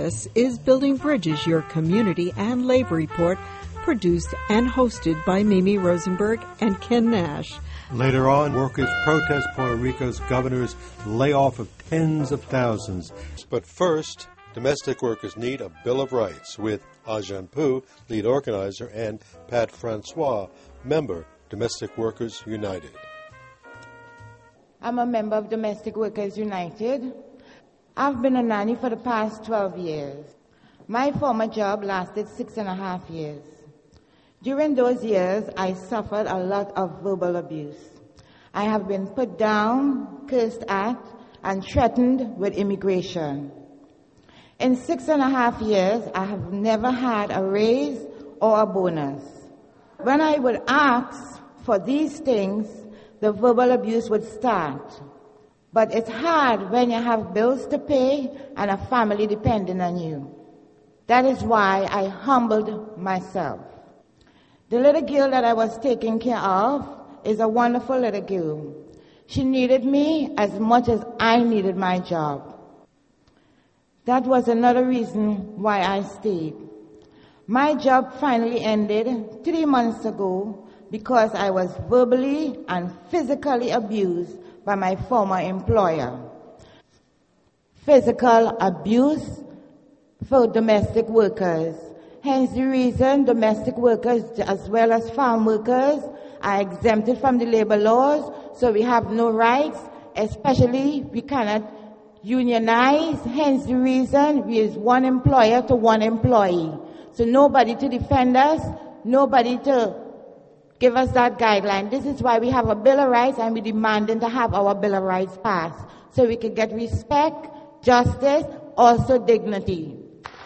This is Building Bridges, your community and labor report, produced and hosted by Mimi Rosenberg and Ken Nash. Later on, workers protest Puerto Rico's governor's layoff of tens of thousands. But first, domestic workers need a Bill of Rights with Ajan Poo, lead organizer, and Pat Francois, member, Domestic Workers United. I'm a member of Domestic Workers United. I've been a nanny for the past 12 years. My former job lasted 6.5 years. During those years, I suffered a lot of verbal abuse. I have been put down, cursed at, and threatened with immigration. In 6.5 years, I have never had a raise or a bonus. When I would ask for these things, the verbal abuse would start. But it's hard when you have bills to pay and a family depending on you. That is why I humbled myself. The little girl that I was taking care of is a wonderful little girl. She needed me as much as I needed my job. That was another reason why I stayed. My job finally ended 3 months ago because I was verbally and physically abused by my former employer. Physical abuse for domestic workers. Hence the reason domestic workers as well as farm workers are exempted from the labor laws, so we have no rights, especially we cannot unionize. Hence the reason we is one employer to one employee. So nobody to defend us, nobody to give us that guideline. This is why we have a Bill of Rights and we're demanding to have our Bill of Rights passed so we can get respect, justice, also dignity.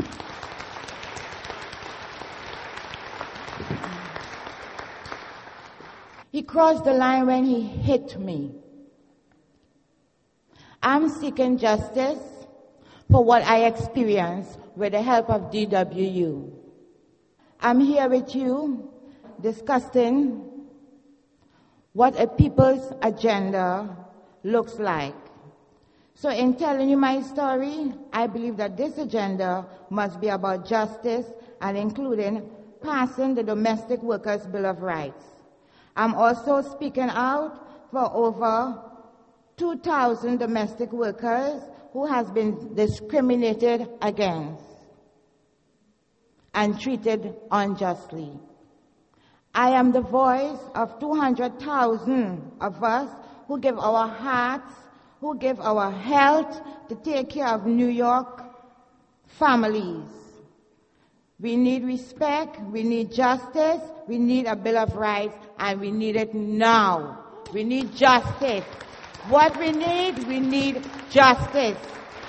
He crossed the line when he hit me. I'm seeking justice for what I experienced with the help of DWU. I'm here with you discussing what a people's agenda looks like. So in telling you my story, I believe that this agenda must be about justice and including passing the Domestic Workers' Bill of Rights. I'm also speaking out for over 2,000 domestic workers who has been discriminated against and treated unjustly. I am the voice of 200,000 of us who give our hearts, who give our health to take care of New York families. We need respect, we need justice, we need a Bill of Rights, and we need it now. We need justice. What we need justice.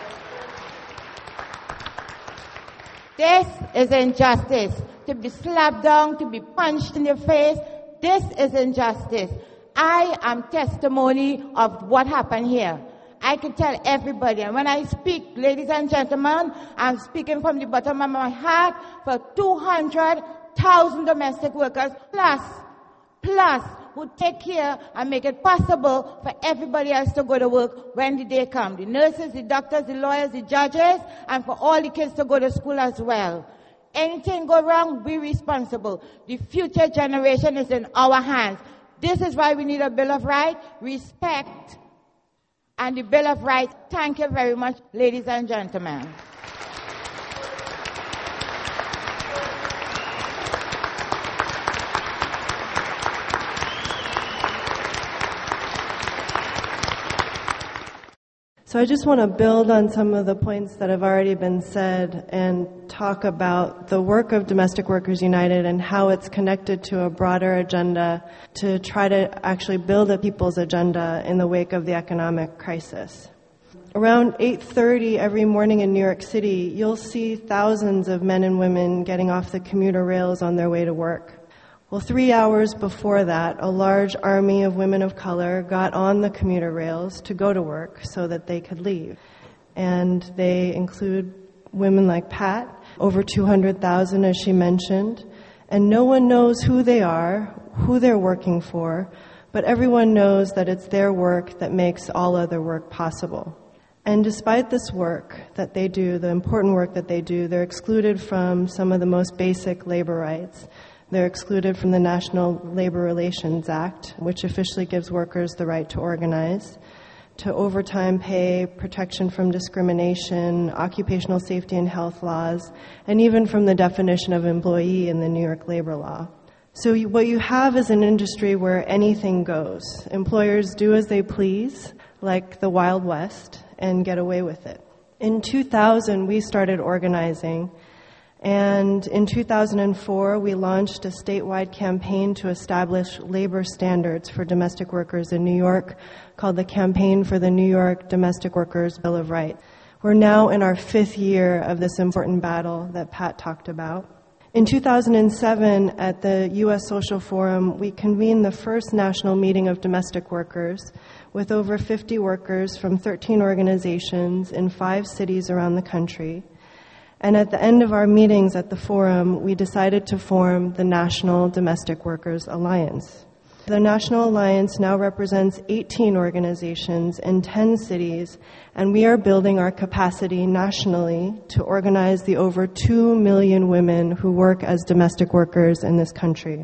This is injustice. To be slapped down, to be punched in the face, this is injustice. I am testimony of what happened here. I can tell everybody, and when I speak, ladies and gentlemen, I'm speaking from the bottom of my heart for 200,000 domestic workers plus, who take care and make it possible for everybody else to go to work when the day comes. The nurses, the doctors, the lawyers, the judges, and for all the kids to go to school as well. Anything go wrong, we're responsible. The future generation is in our hands. This is why we need a Bill of Rights, respect, and the Bill of Rights. Thank you very much, ladies and gentlemen. So I just want to build on some of the points that have already been said and talk about the work of Domestic Workers United and how it's connected to a broader agenda to try to actually build a people's agenda in the wake of the economic crisis. Around 8:30 every morning in New York City, you'll see thousands of men and women getting off the commuter rails on their way to work. Well, 3 hours before that, a large army of women of color got on the commuter rails to go to work so that they could leave. And they include women like Pat, over 200,000 as she mentioned, and no one knows who they are, who they're working for, but everyone knows that it's their work that makes all other work possible. And despite this work that they do, the important work that they do, they're excluded from some of the most basic labor rights. They're excluded from the National Labor Relations Act, which officially gives workers the right to organize, to overtime pay, protection from discrimination, occupational safety and health laws, and even from the definition of employee in the New York labor law. So what you have is an industry where anything goes. Employers do as they please, like the Wild West, and get away with it. In 2000, we started organizing, and in 2004, we launched a statewide campaign to establish labor standards for domestic workers in New York called the Campaign for the New York Domestic Workers Bill of Rights. We're now in our 5th year of this important battle that Pat talked about. In 2007, at the U.S. Social Forum, we convened the first national meeting of domestic workers with over 50 workers from 13 organizations in 5 cities around the country. And at the end of our meetings at the forum, we decided to form the National Domestic Workers Alliance. The National Alliance now represents 18 organizations in 10 cities, and we are building our capacity nationally to organize the over 2 million women who work as domestic workers in this country.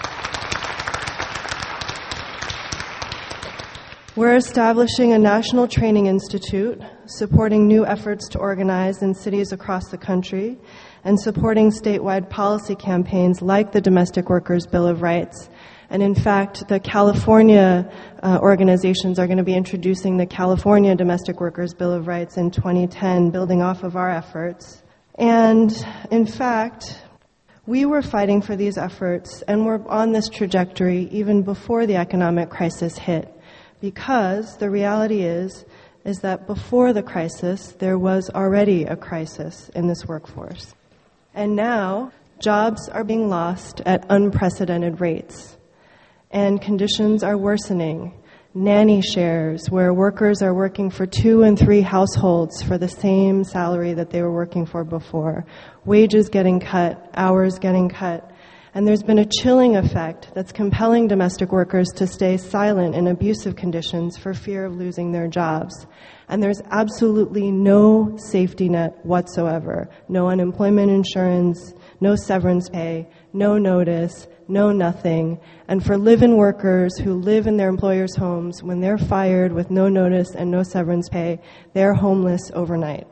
We're establishing a national training institute, supporting new efforts to organize in cities across the country, and supporting statewide policy campaigns like the Domestic Workers Bill of Rights. And in fact, the California organizations are going to be introducing the California Domestic Workers Bill of Rights in 2010, building off of our efforts. And in fact, we were fighting for these efforts, and we're on this trajectory even before the economic crisis hit. Because the reality is that before the crisis, there was already a crisis in this workforce. And now, jobs are being lost at unprecedented rates. And conditions are worsening. Nanny shares, where workers are working for 2 and 3 households for the same salary that they were working for before. Wages getting cut, hours getting cut. And there's been a chilling effect that's compelling domestic workers to stay silent in abusive conditions for fear of losing their jobs. And there's absolutely no safety net whatsoever. No unemployment insurance, no severance pay, no notice, no nothing. And for live-in workers who live in their employers' homes, when they're fired with no notice and no severance pay, they're homeless overnight.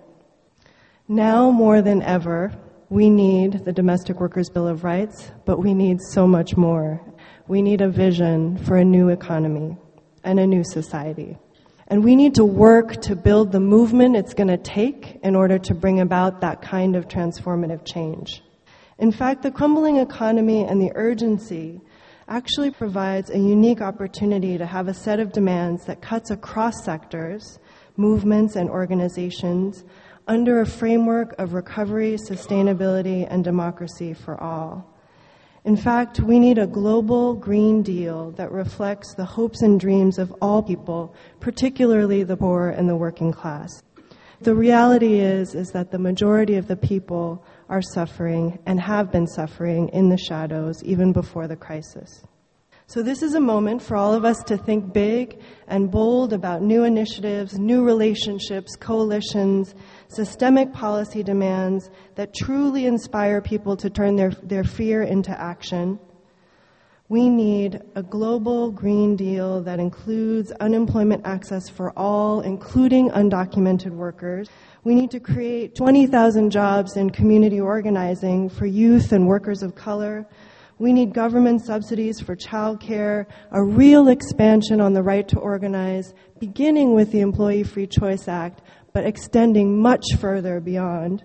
Now more than ever, we need the Domestic Workers Bill of Rights, but we need so much more. We need a vision for a new economy and a new society. And we need to work to build the movement it's going to take in order to bring about that kind of transformative change. In fact, the crumbling economy and the urgency actually provides a unique opportunity to have a set of demands that cuts across sectors, movements, and organizations under a framework of recovery, sustainability, and democracy for all. In fact, we need a global Green Deal that reflects the hopes and dreams of all people, particularly the poor and the working class. The reality is that the majority of the people are suffering and have been suffering in the shadows even before the crisis. So this is a moment for all of us to think big and bold about new initiatives, new relationships, coalitions, systemic policy demands that truly inspire people to turn their fear into action. We need a global Green Deal that includes unemployment access for all, including undocumented workers. We need to create 20,000 jobs in community organizing for youth and workers of color. We need government subsidies for childcare, a real expansion on the right to organize, beginning with the Employee Free Choice Act, but extending much further beyond.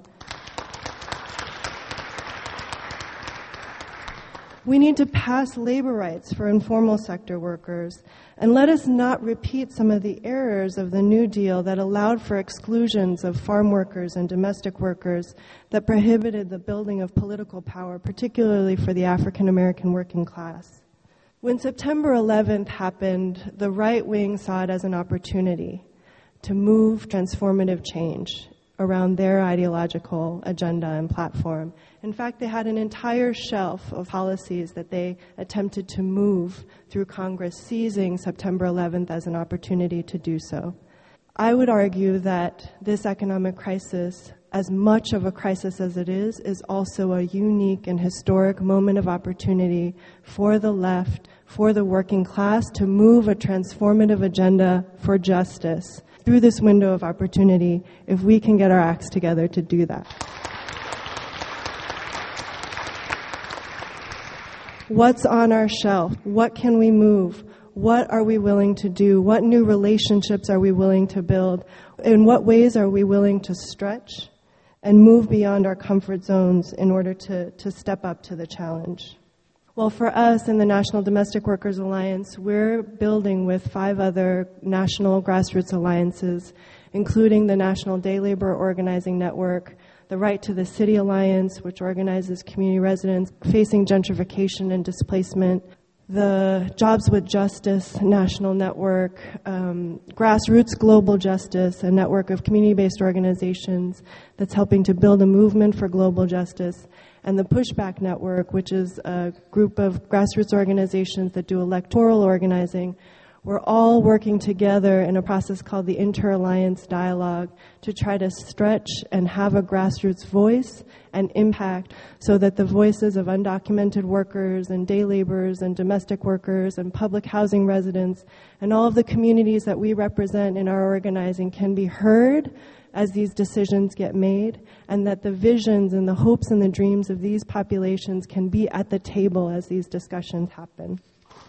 We need to pass labor rights for informal sector workers, and let us not repeat some of the errors of the New Deal that allowed for exclusions of farm workers and domestic workers that prohibited the building of political power, particularly for the African American working class. When September 11th happened, the right wing saw it as an opportunity to move transformative change around their ideological agenda and platform. In fact, they had an entire shelf of policies that they attempted to move through Congress, seizing September 11th as an opportunity to do so. I would argue that this economic crisis, as much of a crisis as it is also a unique and historic moment of opportunity for the left, for the working class, to move a transformative agenda for justice through this window of opportunity, if we can get our acts together to do that. What's on our shelf? What can we move? What are we willing to do? What new relationships are we willing to build? In what ways are we willing to stretch and move beyond our comfort zones in order to step up to the challenge? Well, for us in the National Domestic Workers Alliance, we're building with 5 other national grassroots alliances, including the National Day Labor Organizing Network, the Right to the City Alliance, which organizes community residents facing gentrification and displacement, the Jobs with Justice National Network, Grassroots Global Justice, a network of community-based organizations that's helping to build a movement for global justice, and the Pushback Network, which is a group of grassroots organizations that do electoral organizing. We're all working together in a process called the Inter-Alliance Dialogue to try to stretch and have a grassroots voice and impact so that the voices of undocumented workers and day laborers and domestic workers and public housing residents and all of the communities that we represent in our organizing can be heard as these decisions get made, and that the visions and the hopes and the dreams of these populations can be at the table as these discussions happen.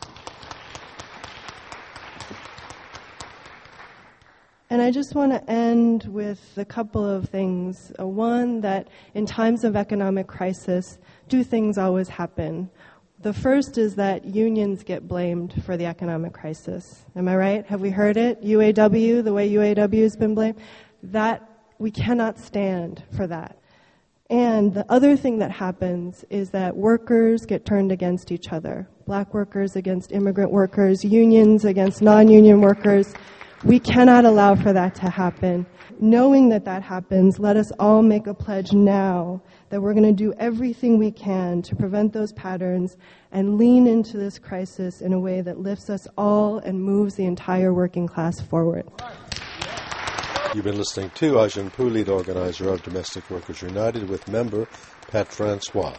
And I just want to end with a couple of things. One, that in times of economic crisis, 2 things always happen. The first is that unions get blamed for the economic crisis. Am I right? Have we heard it? UAW, the way UAW has been blamed. That, we cannot stand for that. And the other thing that happens is that workers get turned against each other. Black workers against immigrant workers, unions against non-union workers. We cannot allow for that to happen. Knowing that that happens, let us all make a pledge now that we're going to do everything we can to prevent those patterns and lean into this crisis in a way that lifts us all and moves the entire working class forward. You've been listening to Ajahn Poo, lead organizer of Domestic Workers United, with member Pat Francois.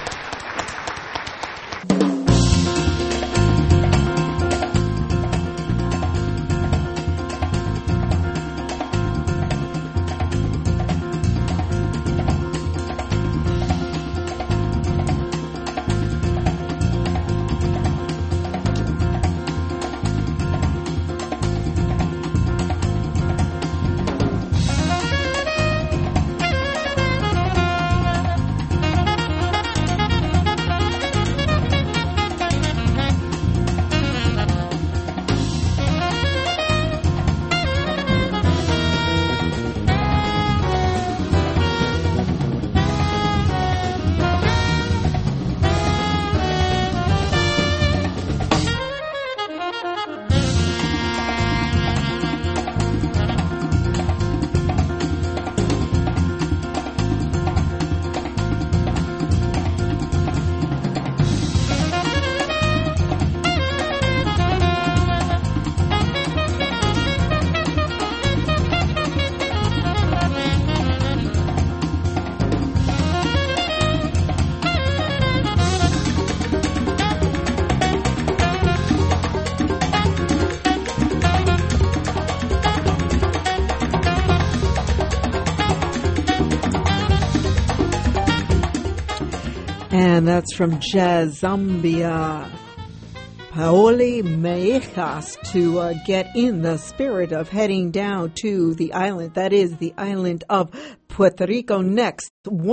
And that's from Jazz Zambia. Paoli Meijas, to get in the spirit of heading down to the island, that is the island of Puerto Rico next.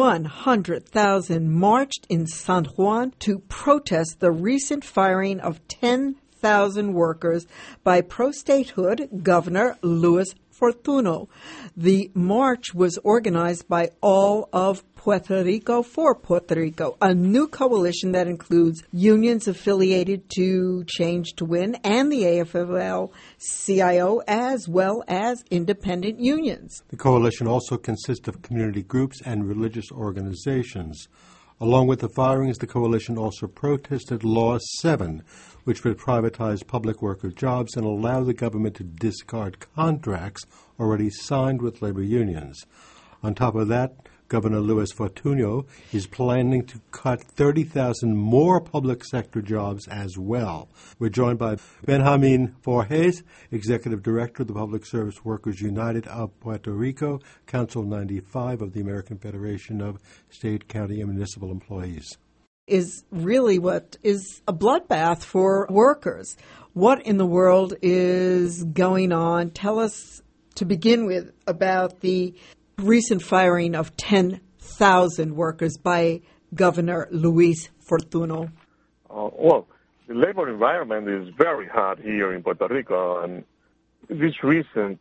100,000 marched in San Juan to protest the recent firing of 10,000 workers by pro-statehood Governor Luis Fortuno. The march was organized by all of Puerto Rico for Puerto Rico, a new coalition that includes unions affiliated to Change to Win and the AFL-CIO, as well as independent unions. The coalition also consists of community groups and religious organizations. Along with the firings, the coalition also protested Law 7, which would privatize public worker jobs and allow the government to discard contracts already signed with labor unions. On top of that, Governor Luis Fortuno is planning to cut 30,000 more public sector jobs as well. We're joined by Benjamin Forges, Executive Director of the Public Service Workers United of Puerto Rico, Council 95 of the American Federation of State, County, and Municipal Employees. Is really what is a bloodbath for workers. What in the world is going on? Tell us, to begin with, about the recent firing of 10,000 workers by Governor Luis Fortuno. Well, the labor environment is very hard here in Puerto Rico, and this recent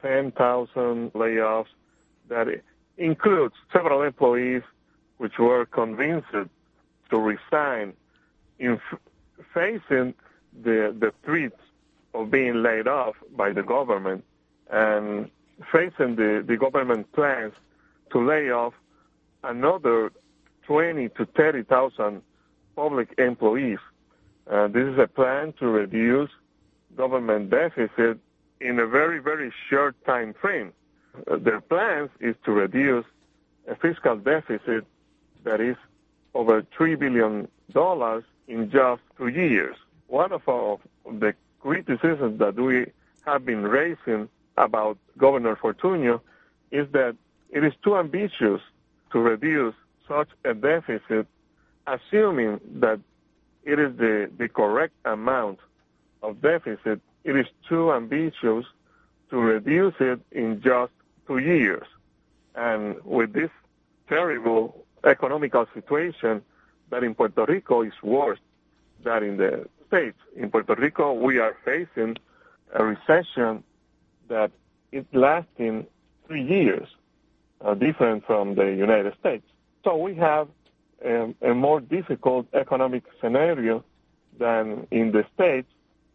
10,000 layoffs that includes several employees which were convinced to resign in facing the threats of being laid off by the government and facing the government plans to lay off another 20 to 30,000 public employees. This is a plan to reduce government deficit in a very, very short time frame. Their plans is to reduce a fiscal deficit that is over $3 billion in just 2 years. One of the criticisms that we have been raising about Governor Fortuno is that it is too ambitious to reduce such a deficit, assuming that it is the correct amount of deficit. It is too ambitious to reduce it in just 2 years. And with this terrible economical situation that in Puerto Rico is worse than in the States. In Puerto Rico, we are facing a recession that is lasting 3 years, different from the United States. So we have a more difficult economic scenario than in the States,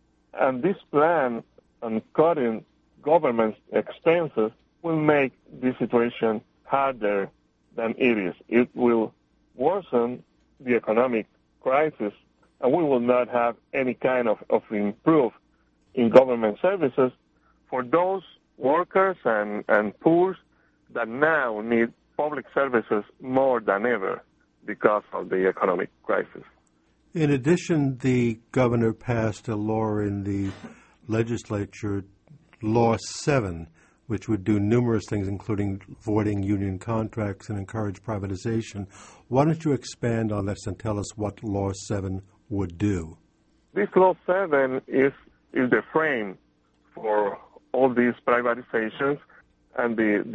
and this plan on cutting government expenses will make this situation harder than it is. It will worsen the economic crisis, and we will not have any kind of improve in government services for those workers and poor that now need public services more than ever because of the economic crisis. In addition, the governor passed a law in the legislature, Law 7, which would do numerous things, including voiding union contracts and encourage privatization. Why don't you expand on this and tell us what Law 7 would do? This Law 7 is the frame for all these privatizations and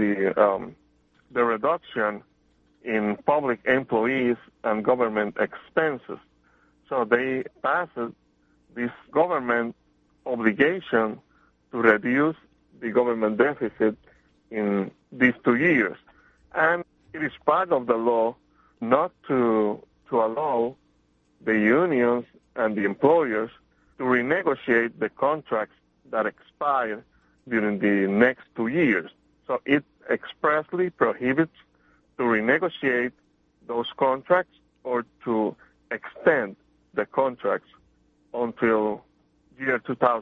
the reduction in public employees and government expenses. So they passed this government obligation to reduce the government deficit in these 2 years. And it is part of the law not to allow the unions and the employers to renegotiate the contracts that expire during the next 2 years. So it expressly prohibits to renegotiate those contracts or to extend the contracts until year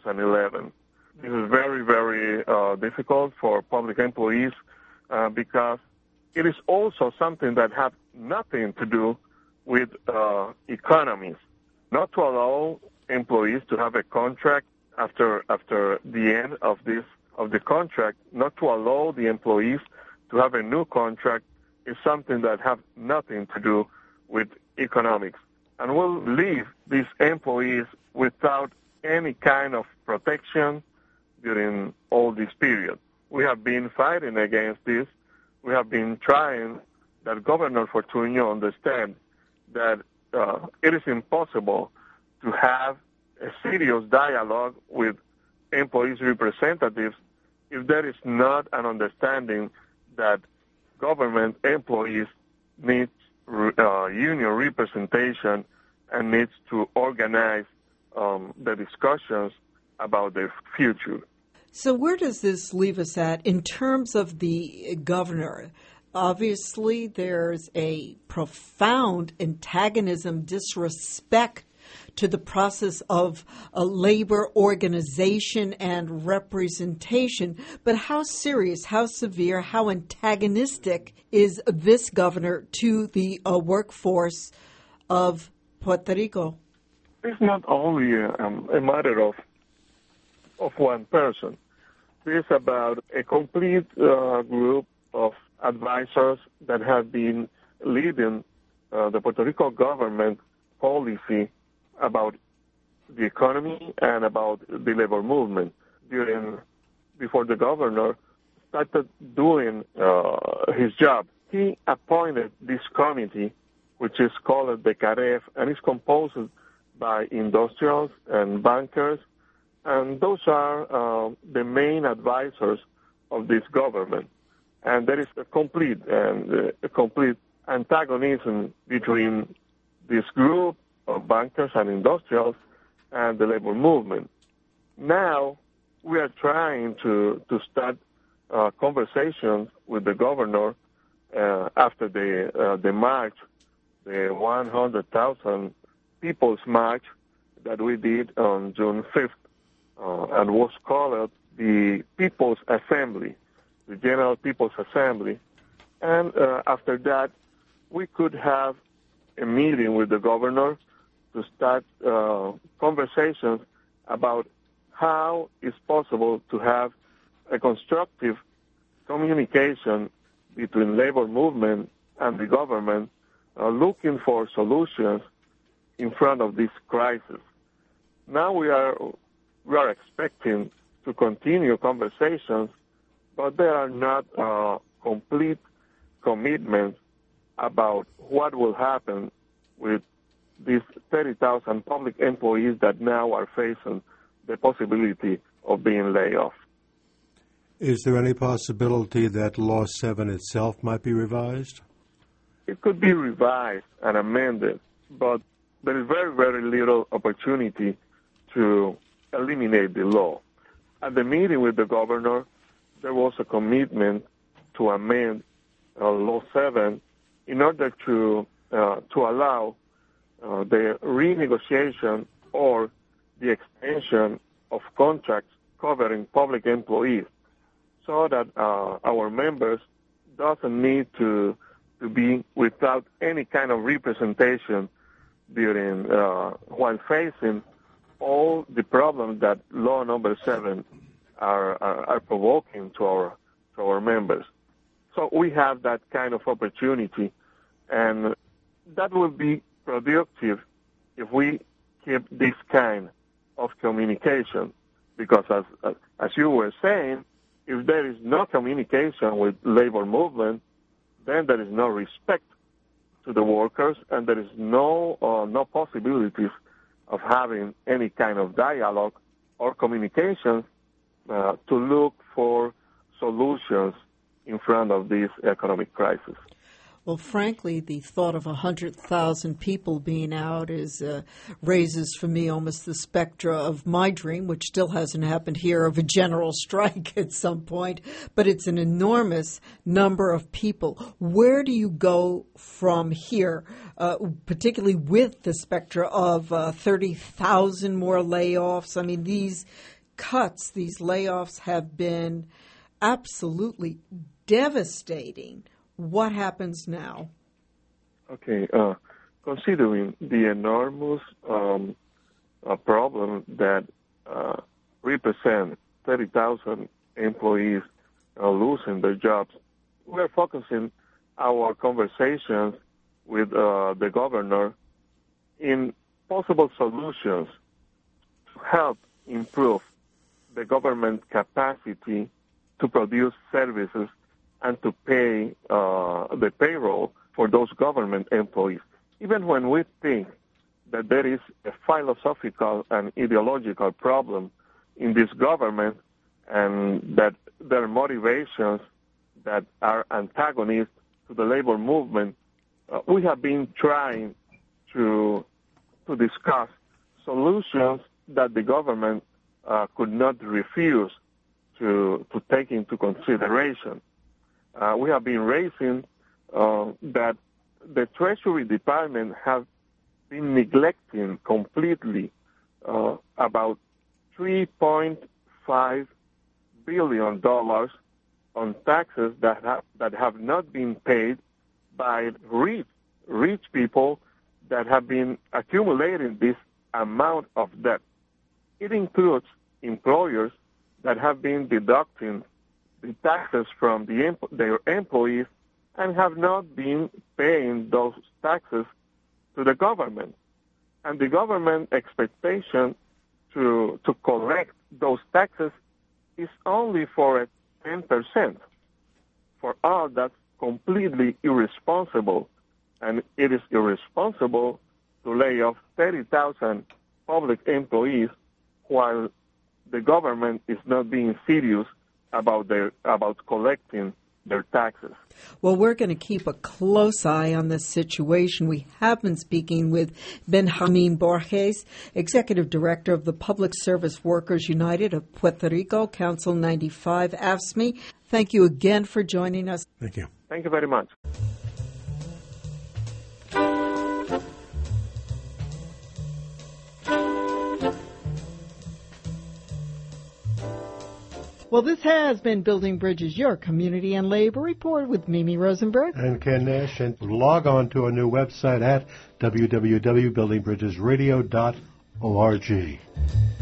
2011. This is very, very difficult for public employees because it is also something that has nothing to do with economies. Not to allow employees to have a contract after the end of the contract, not to allow the employees to have a new contract is something that has nothing to do with economics. And will leave these employees without any kind of protection during all this period. We have been fighting against this. We have been trying that Governor Fortuno understand that it is impossible to have a serious dialogue with employees' representatives if there is not an understanding that government employees need union representation and needs to organize the discussions about their future. So where does this leave us at in terms of the governor? Obviously, there's a profound antagonism, disrespect to the process of a labor organization and representation. But how serious, how severe, how antagonistic is this governor to the workforce of Puerto Rico? It's not only a matter of one person. It's about a complete group of advisors that have been leading the Puerto Rico government policy about the economy and about the labor movement before the governor started doing his job. He appointed this committee, which is called the CAREF, and is composed by industrials and bankers, and those are the main advisors of this government. And there is a complete antagonism between this group of bankers and industrials and the labor movement. Now we are trying to start conversations with the governor after the march, the 100,000 people's march that we did on June 5th, and was called the People's Assembly, the General People's Assembly. And after that, we could have a meeting with the governor to start conversations about how it's possible to have a constructive communication between labor movement and the government, looking for solutions in front of this crisis. Now we are expecting to continue conversations, but there are not complete commitments about what will happen with these 30,000 public employees that now are facing the possibility of being laid off. Is there any possibility that Law 7 itself might be revised? It could be revised and amended, but there is very, very little opportunity to eliminate the law. At the meeting with the governor, there was a commitment to amend Law 7 in order to allow the renegotiation or the extension of contracts covering public employees, so that our members doesn't need to be without any kind of representation during while facing all the problems that Law Number 7 are provoking to our members. So we have that kind of opportunity, and that will be productive if we keep this kind of communication, because as you were saying, if there is no communication with labor movement, then there is no respect to the workers, and there is no possibilities of having any kind of dialogue or communication to look for solutions in front of this economic crisis. Well, frankly, the thought of 100,000 people being out raises for me almost the spectra of my dream, which still hasn't happened here, of a general strike at some point. But it's an enormous number of people. Where do you go from here, particularly with the spectra of 30,000 more layoffs? I mean, these cuts, these layoffs have been absolutely devastating. What happens now? Okay, considering the enormous problem that represent 30,000 employees losing their jobs, we're focusing our conversations with the governor in possible solutions to help improve the government capacity to produce services and to pay the payroll for those government employees. Even when we think that there is a philosophical and ideological problem in this government and that there are motivations that are antagonists to the labor movement, we have been trying to discuss solutions that the government could not refuse to take into consideration. we have been raising that the Treasury Department has been neglecting completely about $3.5 billion on taxes that have not been paid by rich people that have been accumulating this amount of debt. It includes employers that have been deducting the taxes from their employees and have not been paying those taxes to the government. And the government expectation to collect those taxes is only for 10%. For us, that's completely irresponsible, and it is irresponsible to lay off 30,000 public employees while the government is not being serious about collecting their taxes. Well, we're going to keep a close eye on this situation. We have been speaking with Benjamin Borges, Executive Director of the Public Service Workers United of Puerto Rico, Council 95 AFSCME. Thank you again for joining us. Thank you. Thank you very much. Well, this has been Building Bridges, your community and labor report with Mimi Rosenberg. And Ken Nash. And log on to our new website at www.buildingbridgesradio.org.